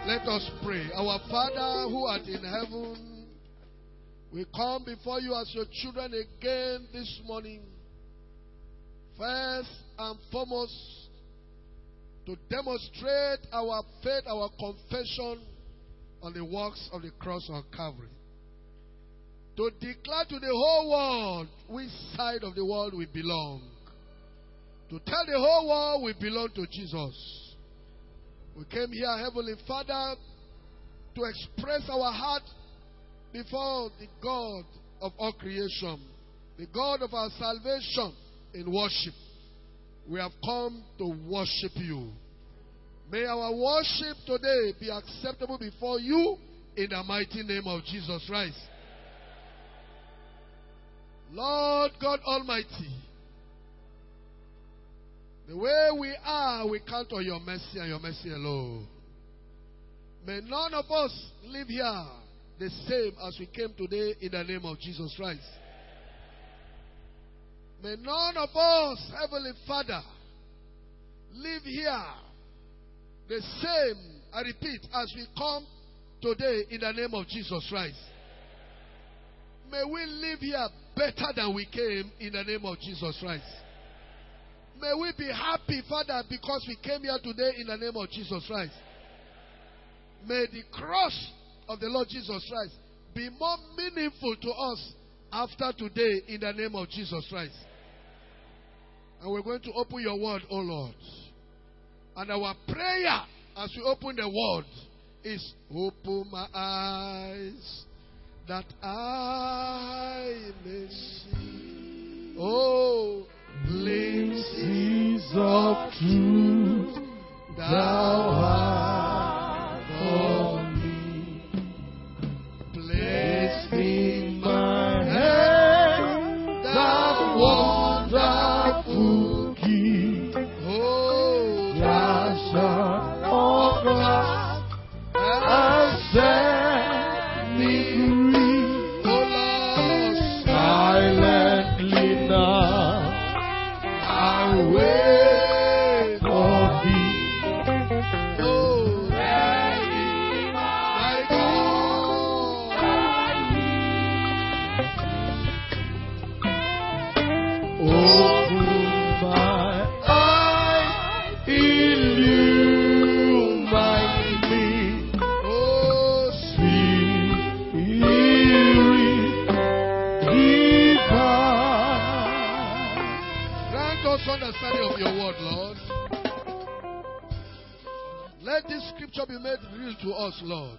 Let us pray. Our Father who art in heaven, we come before you as your children again this morning. First and foremost, to demonstrate our faith, our confession on the works of the cross on Calvary. To declare to the whole world which side of the world we belong. To tell the whole world we belong to Jesus. We came here, Heavenly Father, to express our heart before the God of all creation, the God of our salvation in worship. We have come to worship you. May our worship today be acceptable before you in the mighty name of Jesus Christ. Lord God Almighty, the way we are, we count on your mercy and your mercy alone. May none of us live here the same as we came today in the name of Jesus Christ. May none of us, Heavenly Father, live here the same, I repeat, as we come today in the name of Jesus Christ. May we live here better than we came in the name of Jesus Christ. May we be happy, Father, because we came here today in the name of Jesus Christ. May the cross of the Lord Jesus Christ be more meaningful to us after today in the name of Jesus Christ. And we're going to open your word, O Lord. And our prayer as we open the word is, open my eyes that I may see. Oh, glimpses of truth thou art for me. Place in my hand that wonderful key. Oh, thou shalt unlock and set me free. Oh Lord, silently now wait for thee. Oh, ready, my God. Open my eyes, illumine me. Oh, Spirit divine. Grant us understanding of your word, Lord. Let this scripture be made real to us, Lord.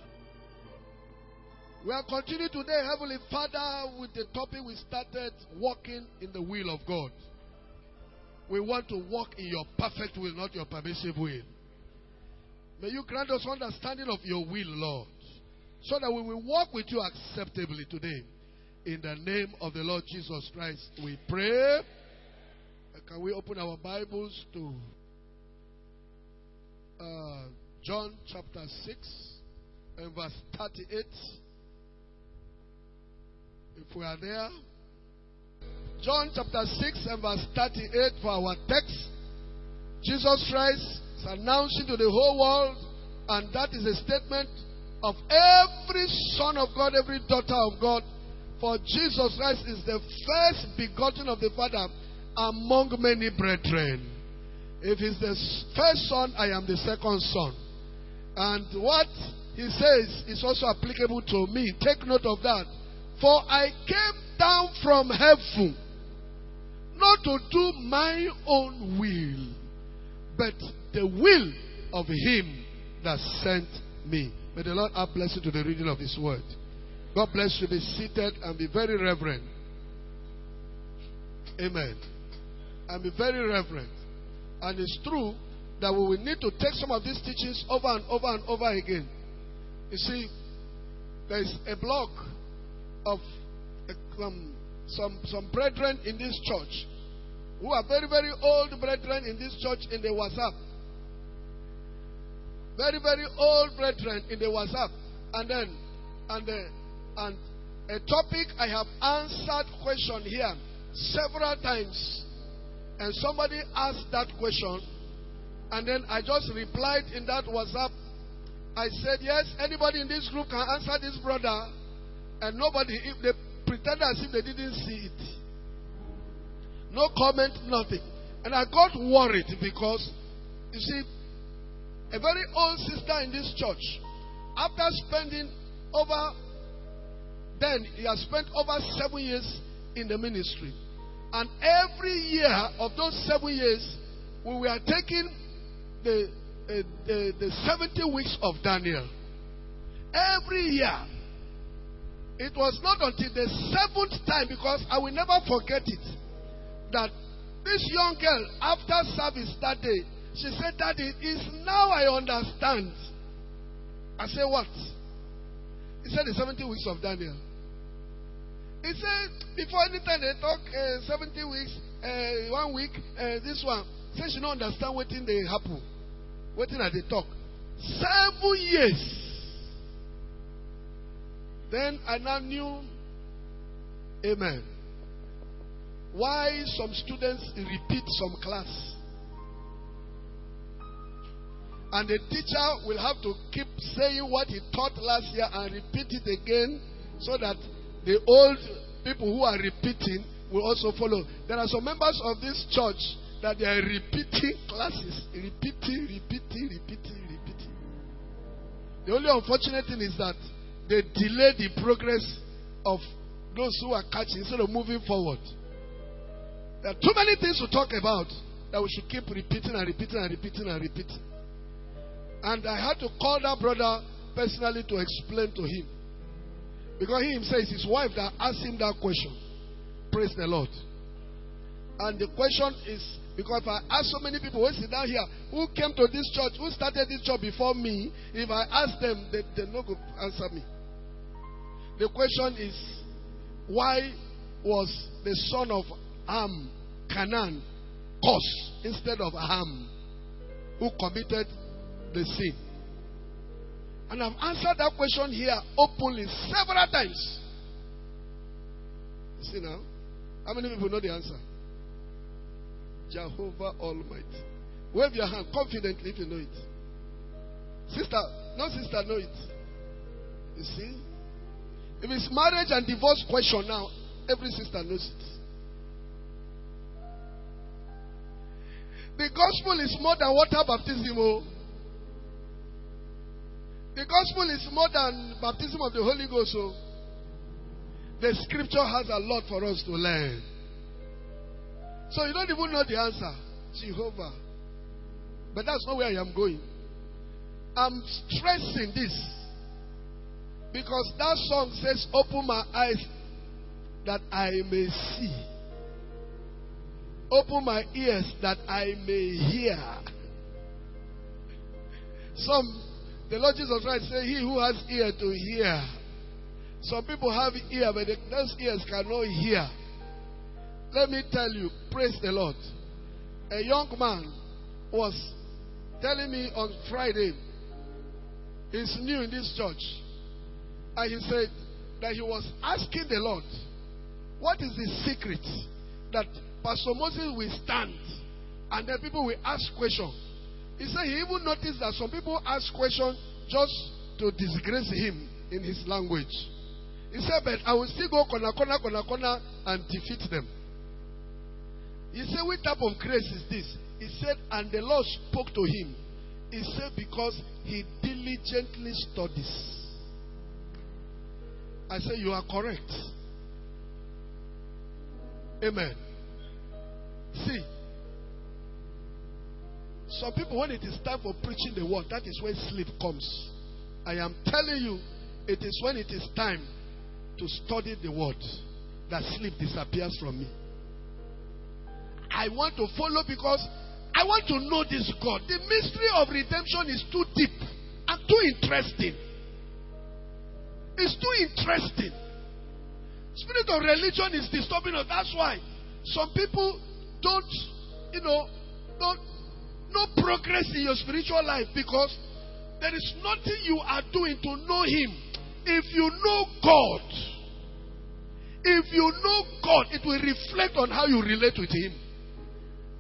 We are continuing today, Heavenly Father, with the topic we started, walking in the will of God. We want to walk in your perfect will, not your permissive will. May you grant us understanding of your will, Lord, so that we will walk with you acceptably today. In the name of the Lord Jesus Christ, we pray. Can we open our Bibles to John chapter 6 and verse 38? If we are there. John chapter 6 and verse 38 for our text. Jesus Christ is announcing to the whole world, and that is a statement of every son of God, every daughter of God. For Jesus Christ is the first begotten of the Father among many brethren. If he's the first son, I am the second son. And what he says is also applicable to me. Take note of that. For I came down from heaven, not to do my own will, but the will of him that sent me. May the Lord add blessing to the reading of his word. God bless you. Be seated and be very reverent. Amen. And be very reverent. And it's true that we will need to take some of these teachings over and over and over again. You see, there is a block of some brethren in this church who are very, very old brethren in this church in the WhatsApp. Very, very old brethren in the WhatsApp. And a topic I have answered question here several times. And somebody asked that question, and then I just replied in that WhatsApp, I said, yes, anybody in this group can answer this brother. And nobody, if they pretended as if they didn't see it. No comment, nothing. And I got worried because, you see, a very old sister in this church, after spending over, then he has spent over 7 years in the ministry. And every year of those 7 years, we were taking the 70 weeks of Daniel. Every year. It was not until the 7th time, because I will never forget it, that this young girl, after service that day, she said, Daddy, it's now I understand. I said, what? He said the 70 weeks of Daniel. He said, before any time they talk 70 weeks, 1 week, this one. He said she don't understand what thing they happen. What thing that they talk. 7 years. Then I now knew, amen, why some students repeat some class. And the teacher will have to keep saying what he taught last year and repeat it again, so that the old people who are repeating will also follow. There are some members of this church that they are repeating classes. Repeating. The only unfortunate thing is that they delay the progress of those who are catching instead of moving forward. There are too many things to talk about that we should keep repeating. And I had to call that brother personally to explain to him. Because he himself, it's his wife that asked him that question. Praise the Lord. And the question is, because if I ask so many people who sit down here, who came to this church, who started this church before me, if I ask them, they're not going to answer me. The question is, why was the son of Ham, Canaan, cursed instead of Ham, who committed the sin? And I've answered that question here openly several times. You see now? How many people know the answer? Jehovah Almighty. Wave your hand confidently if you know it. Sister, no sister know it. You see? If it's marriage and divorce question now, every sister knows it. The gospel is more than water baptism. Oh. The gospel is more than baptism of the Holy Ghost. Oh. The scripture has a lot for us to learn. So you don't even know the answer. Jehovah. But that's not where I am going. I'm stressing this. Because that song says, open my eyes that I may see. Open my ears that I may hear. The Lord Jesus Christ said, he who has ear to hear. Some people have ear, but those ears cannot hear. Let me tell you, praise the Lord. A young man was telling me on Friday, he's new in this church, and he said that he was asking the Lord, what is the secret that Pastor Moses will stand and then people will ask questions? He said he even noticed that some people ask questions just to disgrace him in his language. He said, but I will still go corner and defeat them. He said, what type of grace is this? He said, and the Lord spoke to him. He said, because he diligently studies. I said, you are correct. Amen. See, some people, when it is time for preaching the word, that is when sleep comes. I am telling you, it is when it is time to study the word that sleep disappears from me. I want to follow because I want to know this God. The mystery of redemption is too deep and too interesting. It's too interesting. Spirit of religion is disturbing us. That's why some people don't no progress in your spiritual life, because there is nothing you are doing to know Him. If you know God, it will reflect on how you relate with Him.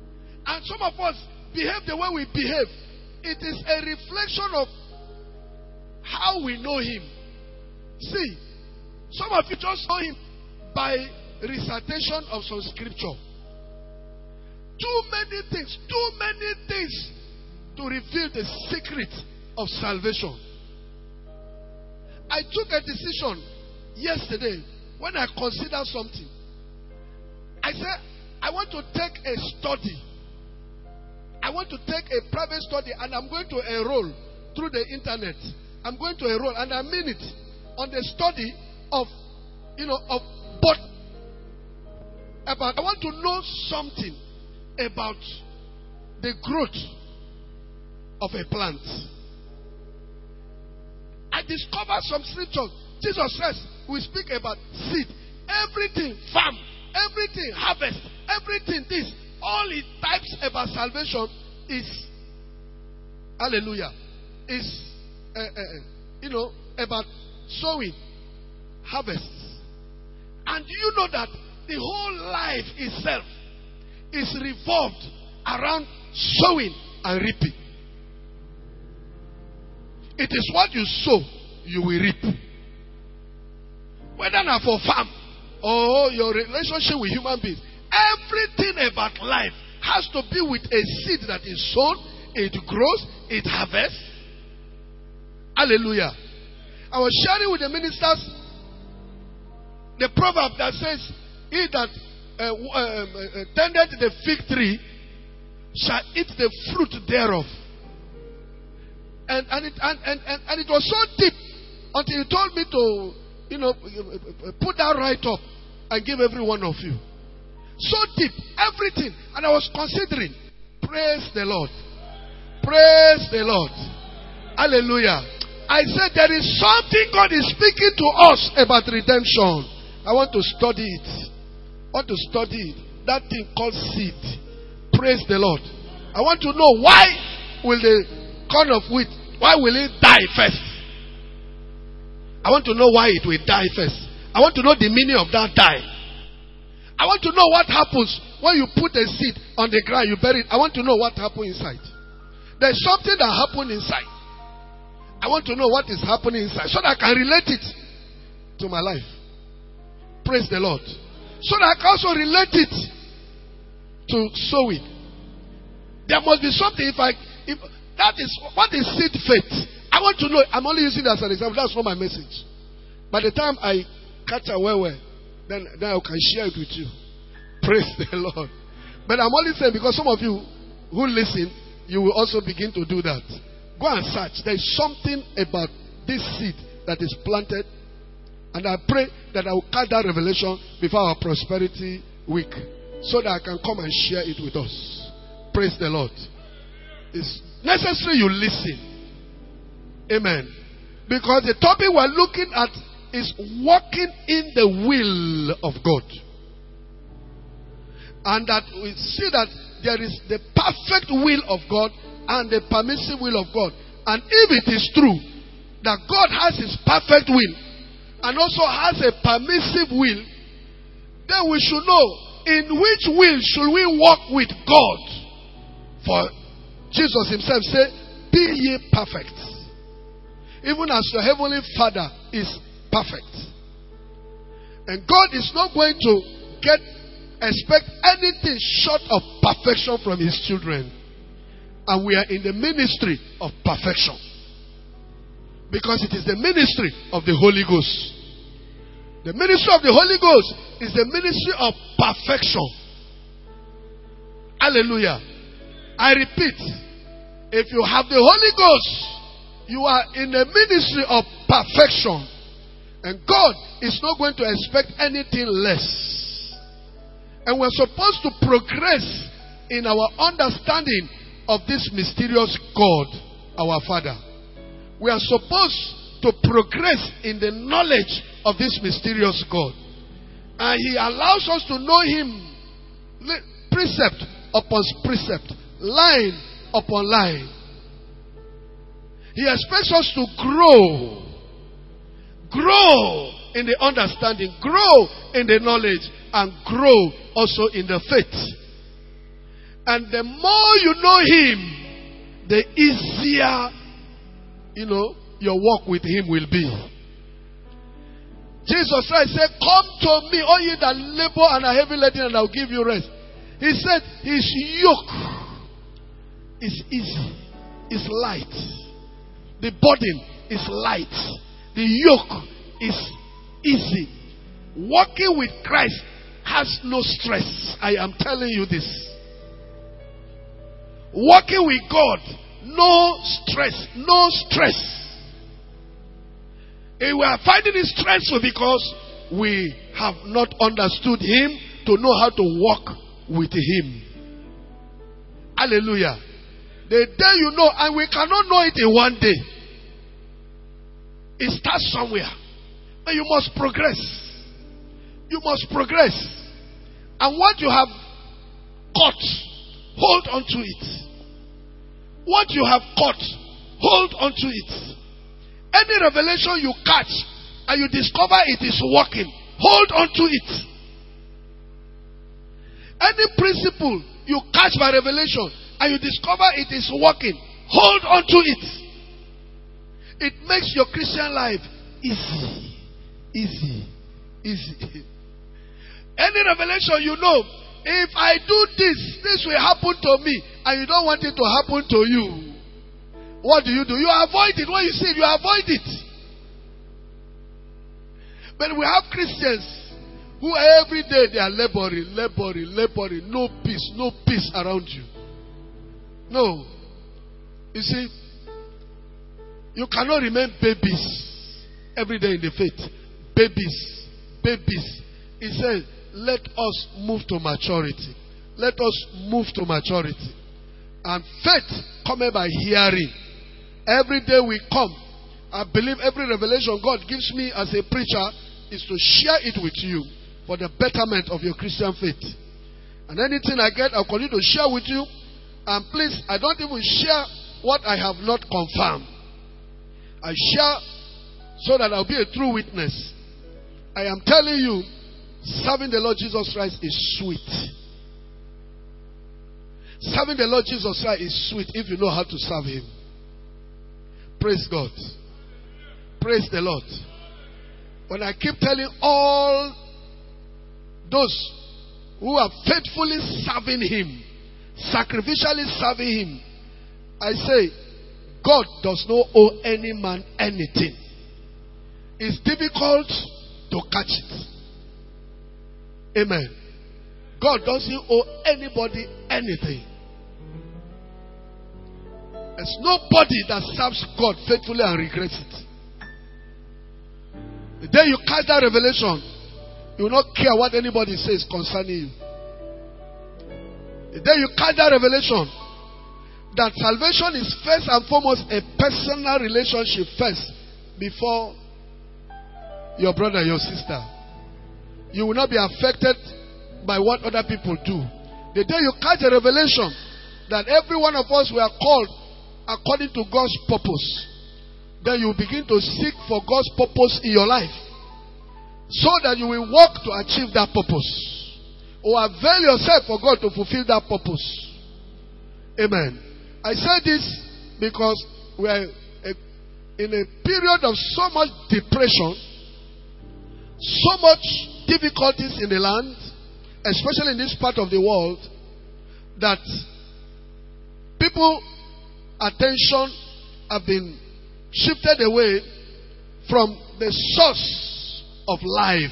And some of us behave the way we behave. It is a reflection of how we know him. See, some of you just know him by recitation of some scripture. Too many things to reveal the secret of salvation. I took a decision yesterday when I considered something. I said, I want to take a study. I want to take a private study, and I'm going to enroll through the internet. I'm going to enroll, and I mean it, on the study of, but I want to know something about the growth of a plant. I discovered some scriptures. Jesus says, we speak about seed, everything, farm, everything, harvest, everything, this. All it types about salvation is, hallelujah, is, about sowing, harvest. And you know that the whole life itself is revolved around sowing and reaping. It is what you sow, you will reap. Whether not for farm or your relationship with human beings, everything about life has to be with a seed that is sown, it grows, it harvests. Hallelujah. I was sharing with the ministers the proverb that says, he that tended the fig tree shall eat the fruit thereof. And it was so deep until he told me to, put that right up and give every one of you. So deep, everything. And I was considering, praise the Lord. Praise the Lord. Hallelujah. I said there is something God is speaking to us about redemption. I want to study it. I want to study it. That thing called seed. Praise the Lord. I want to know why will the corn of wheat, why will it die first? I want to know why it will die first. I want to know the meaning of that die. I want to know what happens when you put a seed on the ground, you bury it. I want to know what happens inside. There's something that happened inside. I want to know what is happening inside so that I can relate it to my life. Praise the Lord. So that I can also relate it to sowing. There must be something. If that is what is seed faith. I want to know. I'm only using that as an example. That's not my message. By the time I catch a well, then I can share it with you. Praise the Lord. But I'm only saying because some of you who listen, you will also begin to do that. Go and search. There is something about this seed that is planted. And I pray that I will catch that revelation before our prosperity week, so that I can come and share it with us. Praise the Lord. It's necessary you listen. Amen. Because the topic we're looking at is walking in the will of God. And that we see that there is the perfect will of God and the permissive will of God. And if it is true that God has his perfect will and also has a permissive will, then we should know in which will should we walk with God. For Jesus himself said, be ye perfect, even as your heavenly Father is perfect. And God is not going to expect anything short of perfection from his children. And we are in the ministry of perfection, because it is the ministry of the Holy Ghost. The ministry of the Holy Ghost is the ministry of perfection. Hallelujah. I repeat, if you have the Holy Ghost, you are in the ministry of perfection. And God is not going to expect anything less. And we're supposed to progress in our understanding of this mysterious God, our Father. We are supposed to progress in the knowledge of this mysterious God. And he allows us to know him precept upon precept, line upon line. He expects us to grow in the understanding, grow in the knowledge, and grow also in the faith. And the more you know him, the easier, your walk with Him will be. Jesus Christ said, come to me, all ye that labor and are heavy laden, and I'll give you rest. He said, His yoke is easy, is light. The burden is light. The yoke is easy. Walking with Christ has no stress. I am telling you this. Walking with God, no stress. No stress. And we are finding it stressful because we have not understood Him to know how to walk with Him. Hallelujah. The day you know, and we cannot know it in one day. It starts somewhere. And you must progress. You must progress. And what you have caught, hold on to it. What you have caught, hold on to it. Any revelation you catch and you discover it is working, hold on to it. Any principle you catch by revelation and you discover it is working, hold on to it. It makes your Christian life easy. Easy. Easy. Any revelation you know, if I do this, this will happen to me, and you don't want it to happen to you, what do? You avoid it. When you see it, you avoid it. But we have Christians who every day they are laboring. No peace around you. No. You see, you cannot remain babies every day in the faith. Babies. He said, let us move to maturity. Let us move to maturity. And faith cometh by hearing. Every day we come, I believe every revelation God gives me as a preacher is to share it with you for the betterment of your Christian faith. And anything I get, I'll continue to share with you. And please, I don't even share what I have not confirmed. I share so that I'll be a true witness. I am telling you, serving the Lord Jesus Christ is sweet. Serving the Lord Jesus Christ is sweet if you know how to serve Him. Praise God. Praise the Lord. When I keep telling all those who are faithfully serving Him, sacrificially serving Him, I say, God does not owe any man anything. It's difficult to catch it. Amen. God doesn't owe anybody anything. There's nobody that serves God faithfully and regrets it. The day you catch that revelation, you will not care what anybody says concerning you. The day you catch that revelation, that salvation is first and foremost a personal relationship first before your brother, your sister. You will not be affected by what other people do. The day you catch a revelation that every one of us were called according to God's purpose, then you begin to seek for God's purpose in your life, so that you will work to achieve that purpose, or avail yourself for God to fulfill that purpose. Amen. I say this because we are in a period of so much depression, so much difficulties in the land, especially in this part of the world, that people's attention have been shifted away from the source of life.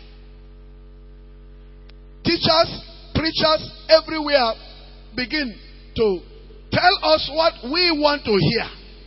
Teachers, preachers everywhere begin to tell us what we want to hear.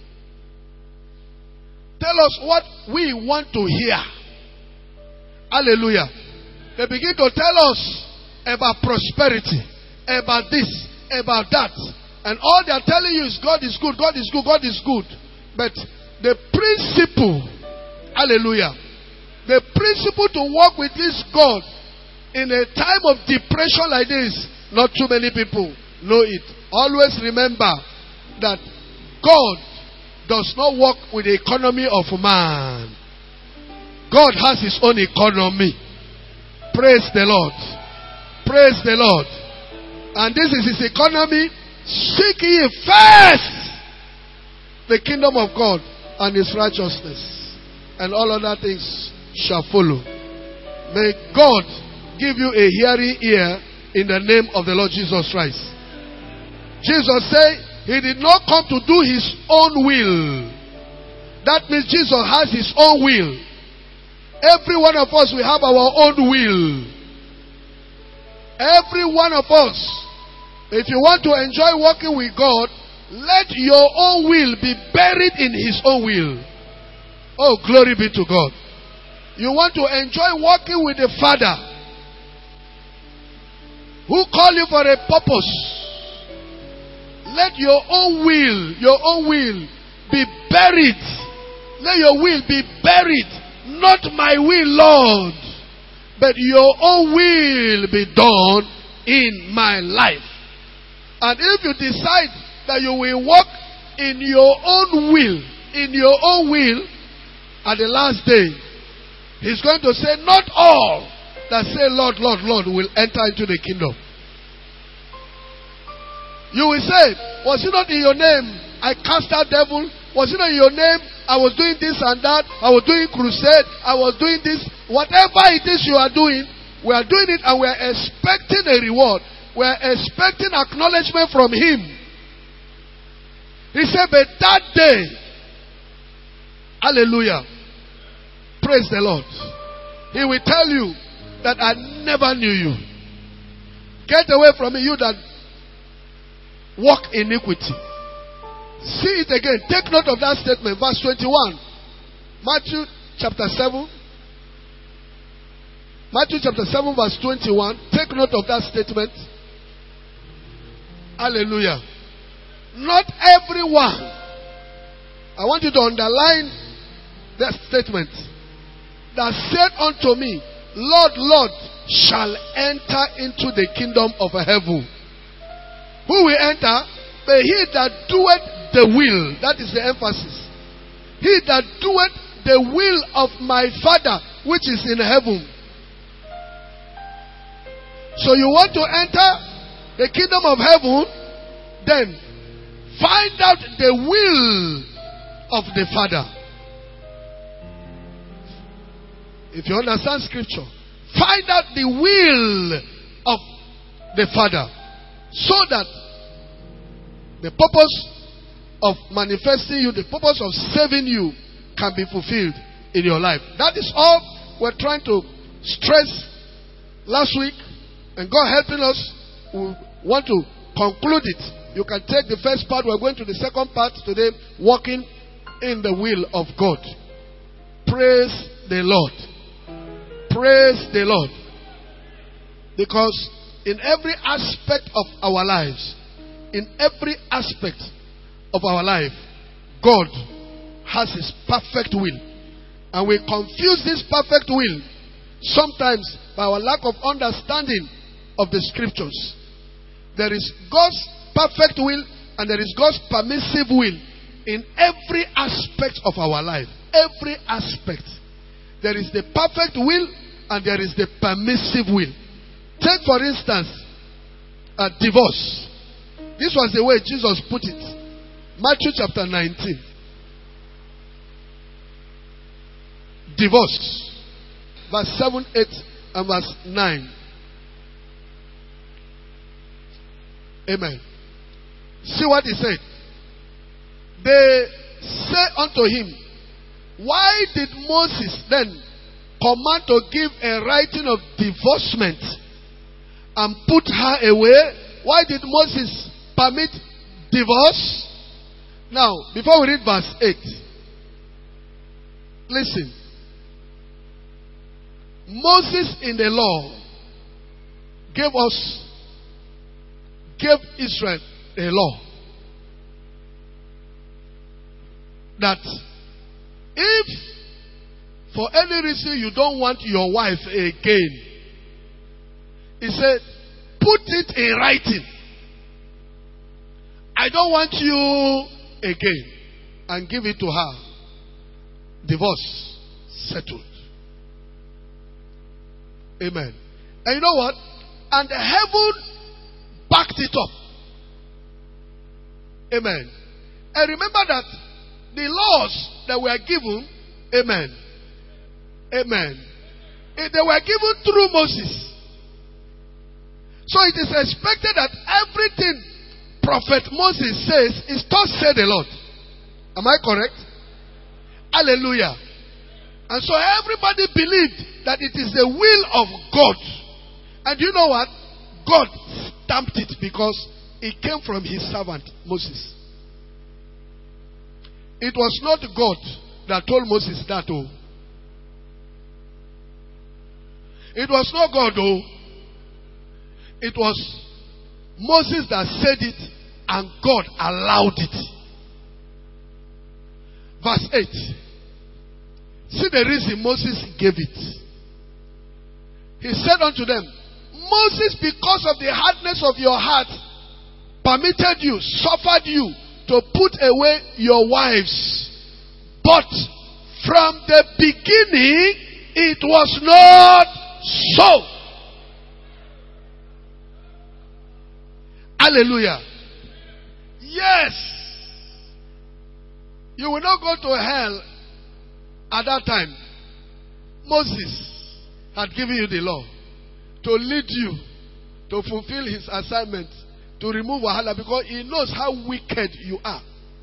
Tell us what we want to hear. Hallelujah. They begin to tell us about prosperity, about this, about that. And all they are telling you is God is good, God is good, God is good. But the principle, hallelujah, the principle to walk with this God in a time of depression like this, not too many people know it. Always remember that God does not work with the economy of man. God has His own economy. Praise the Lord. Praise the Lord. And this is His economy. Seek ye first the kingdom of God and his righteousness, and all other things shall follow. May God give you a hearing ear in the name of the Lord Jesus Christ. Jesus said he did not come to do his own will. That means Jesus has his own will. Every one of us, we have our own will. Every one of us. If you want to enjoy walking with God, let your own will be buried in his own will. Oh, glory be to God. You want to enjoy walking with the Father who called you for a purpose. Let your own will be buried. Let your will be buried. Not my will, Lord, but your own will be done in my life. And if you decide that you will walk in your own will, at the last day, he's going to say, not all that say, Lord, Lord, Lord, will enter into the kingdom. You will say, was it not in your name I cast out devil? Was it not in your name I was doing this and that? I was doing crusade. I was doing this. Whatever it is you are doing, we are doing it and we are expecting a reward. We are expecting acknowledgement from him. He said, but that day, hallelujah, praise the Lord, he will tell you that I never knew you. Get away from me, you that walk iniquity. See it again. Take note of that statement. Verse 21. Matthew chapter 7. Matthew chapter 7 verse 21. Take note of that statement. Hallelujah. Not everyone. I want you to underline that statement. That said unto me, Lord, Lord, shall enter into the kingdom of heaven. Who will enter? But he that doeth the will. That is the emphasis. He that doeth the will of my Father which is in heaven. So you want to enter the kingdom of heaven? Then find out the will of the Father. If you understand scripture, find out the will of the Father, so that the purpose of manifesting you, the purpose of saving you can be fulfilled in your life. That is all we're trying to stress last week, and God helping us, we want to conclude it. You can take the first part. We're going to the second part today, walking in the will of God. Praise the Lord. Praise the Lord. Because in every aspect of our lives, God has his perfect will. And we confuse this perfect will sometimes by our lack of understanding of the scriptures. There is God's perfect will and there is God's permissive will in every aspect of our life. Every aspect. There is the perfect will and there is the permissive will. Take for instance, a divorce. This was the way Jesus put it. Matthew chapter 19. Divorce. Verse 7, 8 and verse 9. Amen. See what he said. They say unto him, why did Moses then command to give a writing of divorcement and put her away? Why did Moses permit divorce? Now, before we read verse 8, listen. Moses in the law gave Israel a law that if for any reason you don't want your wife again, he said, put it in writing. I don't want you again. And give it to her. Divorce settled. Amen. And you know what? And heaven backed it up. Amen. And remember that the laws that were given, amen. Amen. They were given through Moses. So it is expected that everything Prophet Moses says is thus said the Lord. Am I correct? Hallelujah. And so everybody believed that it is the will of God. And you know what? God stamped it because it came from his servant Moses. It was not God that told Moses that. Oh. It was not God, oh. It was Moses that said it, and God allowed it. Verse 8. See the reason Moses gave it. He said unto them, Moses, because of the hardness of your heart, permitted you, suffered you to put away your wives. But from the beginning, it was not so. Hallelujah. Yes. You will not go to hell at that time. Moses had given you the law to lead you to fulfill his assignment, to remove wahala, because he knows how wicked you are.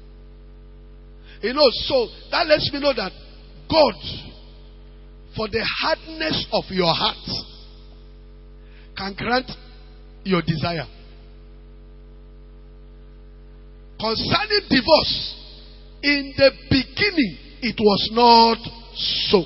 He knows. So that lets me know that God, for the hardness of your heart, can grant your desire. Concerning divorce, in the beginning, it was not so.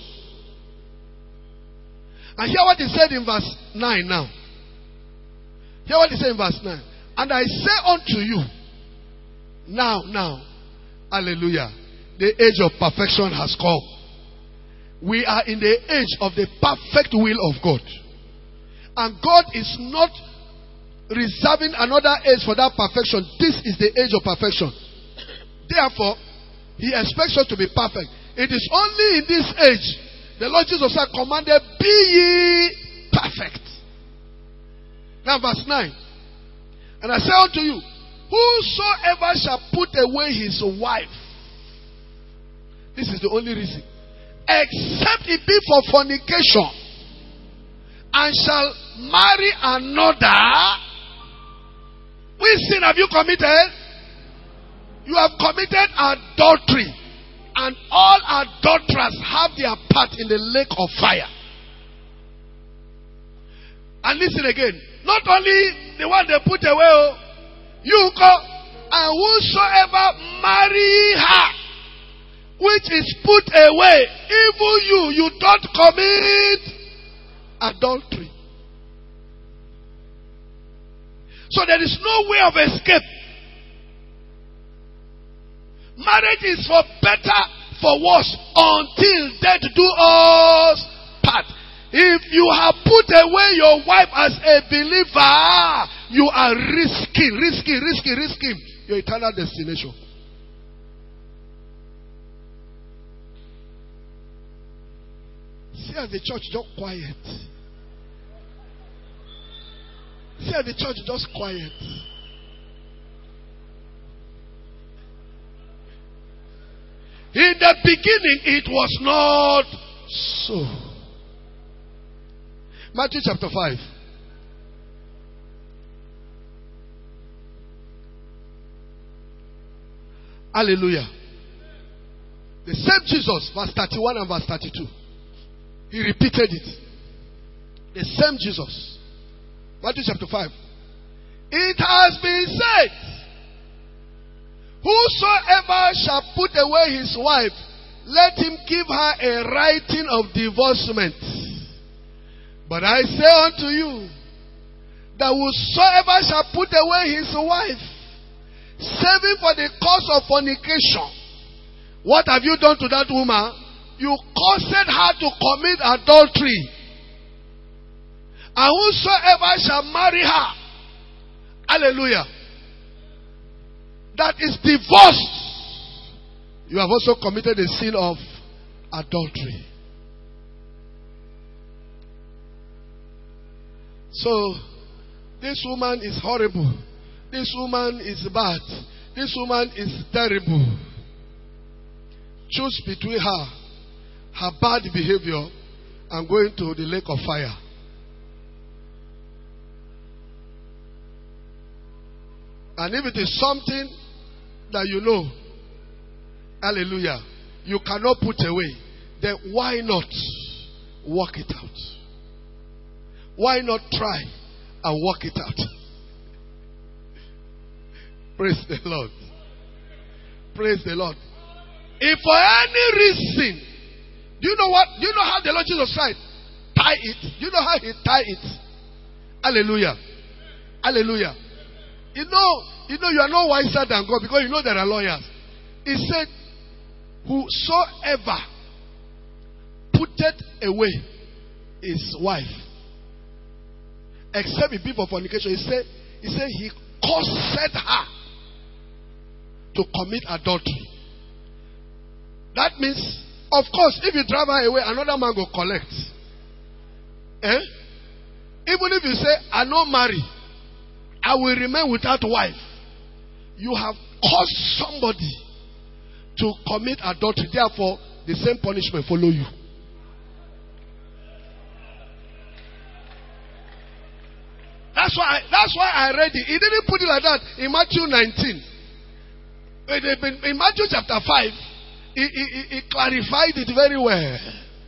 And hear what he said in verse 9 now. Hear what he said in verse 9. And I say unto you, now, hallelujah, the age of perfection has come. We are in the age of the perfect will of God. And God is not reserving another age for that perfection. This is the age of perfection. Therefore, he expects us to be perfect. It is only in this age the Lord Jesus said, commanded, be ye perfect. Now verse 9. And I say unto you, whosoever shall put away his wife, this is the only reason, except it be for fornication, and shall marry another, which sin have you committed? You have committed adultery. And all adulterers have their part in the lake of fire. And listen again. Not only the one they put away, you go, and whosoever marry her, which is put away, even you don't commit adultery. So there is no way of escape. Marriage is for better, for worse, until death do us part. If you have put away your wife as a believer, you are risking your eternal destination. See, as the church just quiet. See, as the church just quiet. In the beginning, it was not so. Matthew chapter 5. Hallelujah. The same Jesus, verse 31 and verse 32. He repeated it. The same Jesus. Matthew chapter 5. It has been said, whosoever shall put away his wife, let him give her a writing of divorcement. But I say unto you, that whosoever shall put away his wife, saving for the cause of fornication, what have you done to that woman? You caused her to commit adultery. And whosoever shall marry her, hallelujah, that is divorced, you have also committed the sin of adultery. So, this woman is horrible. This woman is bad. This woman is terrible. choose between her bad behavior, and going to the lake of fire. And if it is something that you know, hallelujah, you cannot put away, then why not work it out? Why not try and work it out? Praise the Lord. Praise the Lord. If for any reason, do you know what? Do you know how the Lord Jesus Christ tie it? Do you know how he tie it? Hallelujah. Hallelujah. You know you are no wiser than God, because you know there are lawyers. He said, whosoever putteth away his wife, except it be for fornication, he said he caused her to commit adultery. That means, of course, if you drive her away, another man will collect. Eh? Even if you say, I no marry, I will remain without wife, you have caused somebody to commit adultery. Therefore, the same punishment follow you. That's why I read it. He didn't put it like that in Matthew 19. In Matthew chapter 5, he clarified it very well.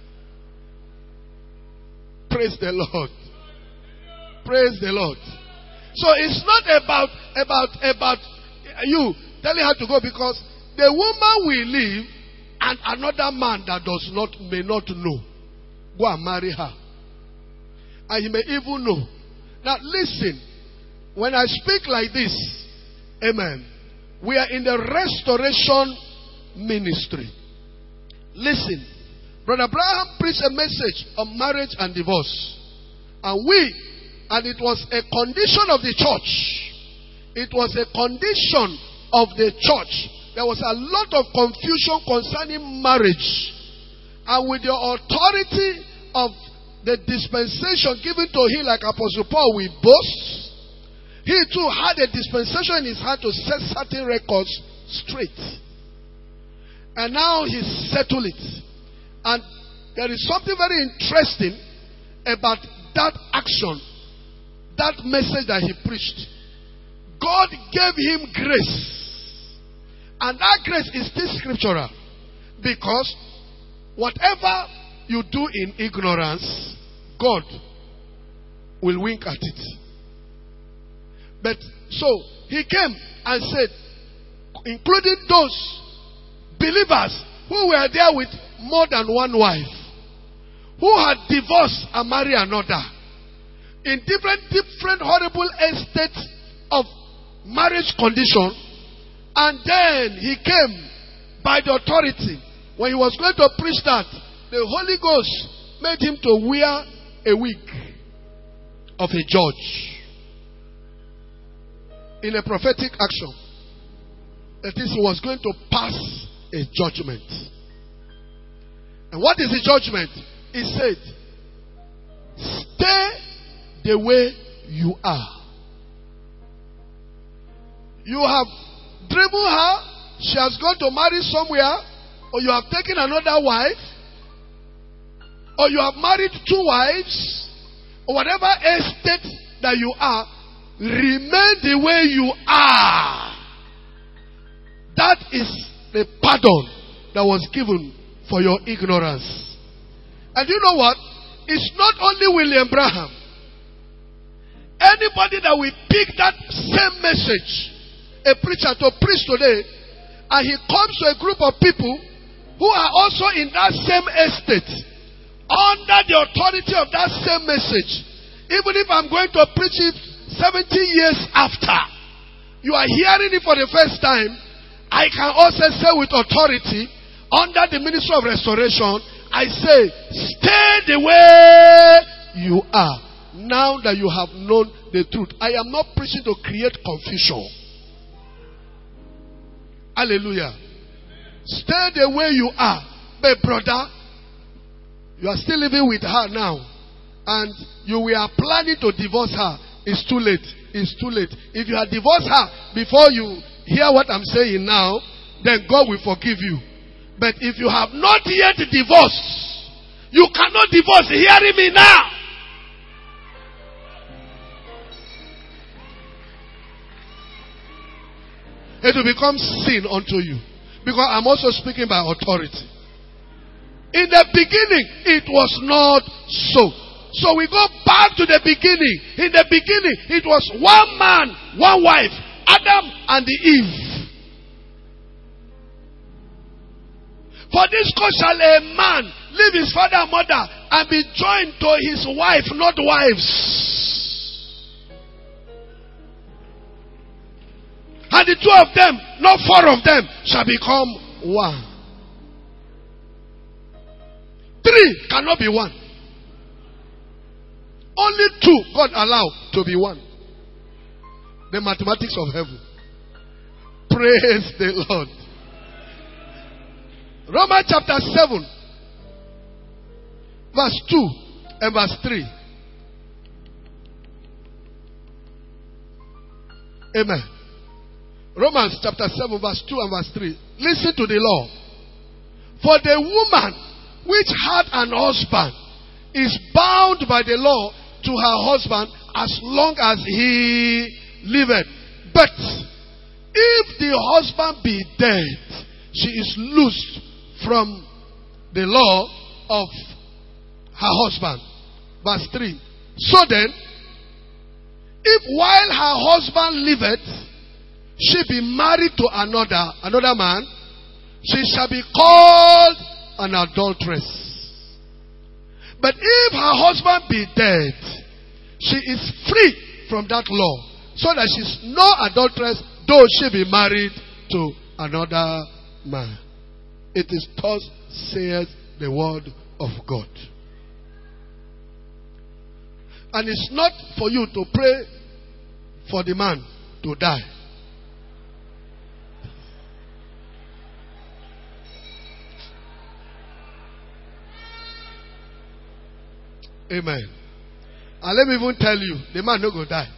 Praise the Lord. Praise the Lord. So it's not about you telling her to go, because the woman will leave and another man that may not know go and marry her. And he may even know. Now listen, when I speak like this, amen, we are in the restoration ministry. Listen, Brother Abraham preached a message on marriage and divorce. And it was a condition of the church. It was a condition of the church. There was a lot of confusion concerning marriage. And with the authority of the dispensation given to him, like Apostle Paul will boast, he too had a dispensation in his hand to set certain records straight. And now he settled it. And there is something very interesting about that action, that message that he preached. God gave him grace. And that grace is still scriptural. Because whatever you do in ignorance, God will wink at it. But so he came and said, including those believers who were there with more than one wife, who had divorced and married another, in different horrible estates of marriage condition. And then he came by the authority. When he was going to preach that, the Holy Ghost made him to wear a wig of a judge in a prophetic action. That is, he was going to pass a judgment. And what is the judgment? He said, stay the way you are. You have driven her, she has gone to marry somewhere, or you have taken another wife, or you have married two wives, or whatever estate that you are, remain the way you are. That is the pardon that was given for your ignorance. And you know what? It's not only William Branham. Anybody that will pick that same message, a preacher to preach today, and he comes to a group of people who are also in that same estate, under the authority of that same message, even if I'm going to preach it 70 years after, you are hearing it for the first time, I can also say with authority, under the ministry of restoration, I say, stay the way you are. Now that you have known the truth. I am not preaching to create confusion. Hallelujah. Stay the way you are. But brother, you are still living with her now. And you were planning to divorce her. It's too late. It's too late. If you had divorced her before you hear what I'm saying now, then God will forgive you. But if you have not yet divorced, you cannot divorce. Hearing me now. It will become sin unto you. Because I'm also speaking by authority. In the beginning, it was not so. So we go back to the beginning. In the beginning, it was one man, one wife, Adam and Eve. For this cause shall a man leave his father and mother and be joined to his wife, not wives. And the two of them, not four of them, shall become one. Three cannot be one. Only two God allowed to be one. The mathematics of heaven. Praise the Lord. Romans chapter 7, verse 2 and verse 3. Amen. Romans chapter 7, verse 2 and verse 3. Listen to the law. For the woman which had an husband is bound by the law to her husband as long as he liveth. But if the husband be dead, she is loosed from the law of her husband. Verse 3. So then, if while her husband liveth, she be married to another man, she shall be called an adulteress. But if her husband be dead, she is free from that law, so that she is no adulteress, though she be married to another man. It is thus saith the word of God. And it's not for you to pray for the man to die. Amen. And let me even tell you, the man no go die.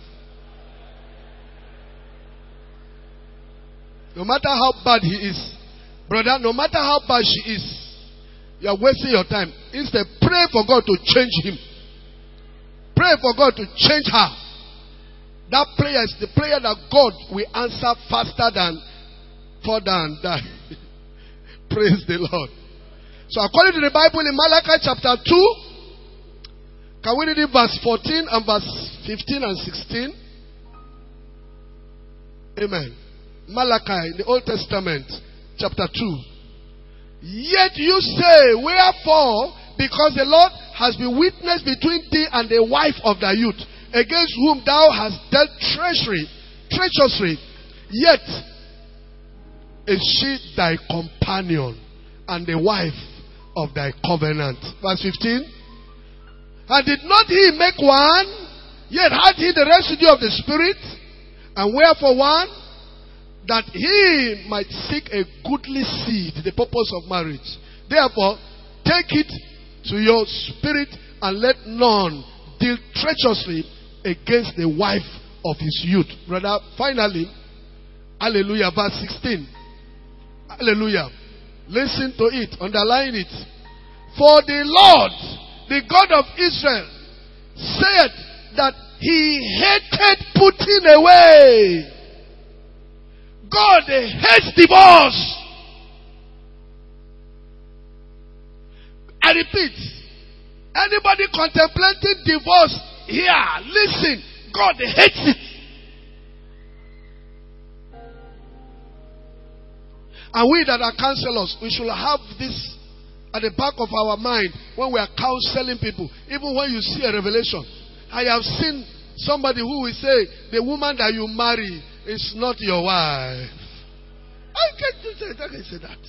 No matter how bad he is, brother, no matter how bad she is, you are wasting your time. Instead, pray for God to change him. Pray for God to change her. That prayer is the prayer that God will answer faster than further and die. Praise the Lord. So according to the Bible in Malachi chapter 2, can we read it verse 14 and verse 15 and 16? Amen. Malachi in the Old Testament chapter 2. Yet you say, wherefore, because the Lord has been witness between thee and the wife of thy youth, against whom thou hast dealt treacherously, yet is she thy companion and the wife of thy covenant. Verse 15. And did not he make one, yet had he the residue of the Spirit? And wherefore one? That he might seek a goodly seed, the purpose of marriage. Therefore, take it to your spirit and let none deal treacherously against the wife of his youth. Brother, finally, hallelujah, verse 16. Hallelujah. Listen to it, underline it. For the Lord, the God of Israel, said that he hated putting away. God hates divorce. I repeat, anybody contemplating divorce here, listen, God hates it. And we that are counselors, we should have this at the back of our mind when we are counseling people. Even when you see a revelation. I have seen somebody who will say, the woman that you marry is not your wife. I can say that.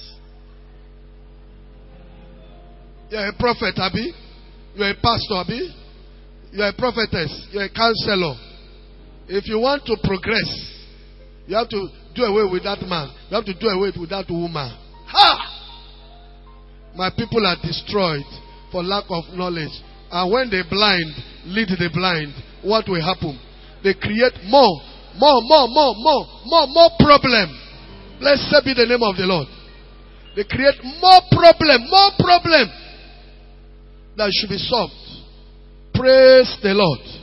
You're a prophet, Abi. You're a pastor, Abi. You're a prophetess. You're a counselor. If you want to progress, you have to do away with that man. You have to do away with that woman. Ha! My people are destroyed for lack of knowledge. And when the blind lead the blind, what will happen? They create more problem. Blessed be the name of the Lord. They create more problem that should be solved. Praise the Lord.